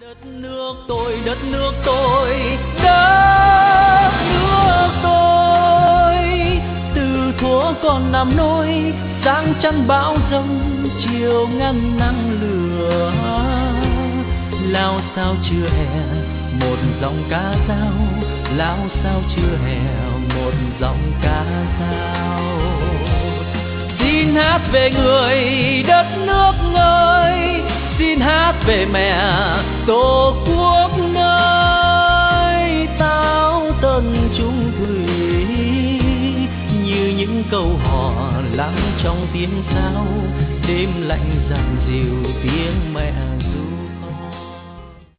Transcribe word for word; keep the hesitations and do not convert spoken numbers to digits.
Đất nước tôi, đất nước tôi, đất nước tôi. Từ thuở còn nằm nôi, sáng chắn bão giông, chiều ngăn nắng lửa. Lao sao chưa hè, một dòng ca dao. Lao sao chưa hè, một dòng ca dao. Xin hát về người đất nước ơi, xin hát về mẹ tổ quốc nơi táo tận trung thủy, như những câu hò lắng trong tiếng sao, đêm lạnh dằn dịu tiếng mẹ.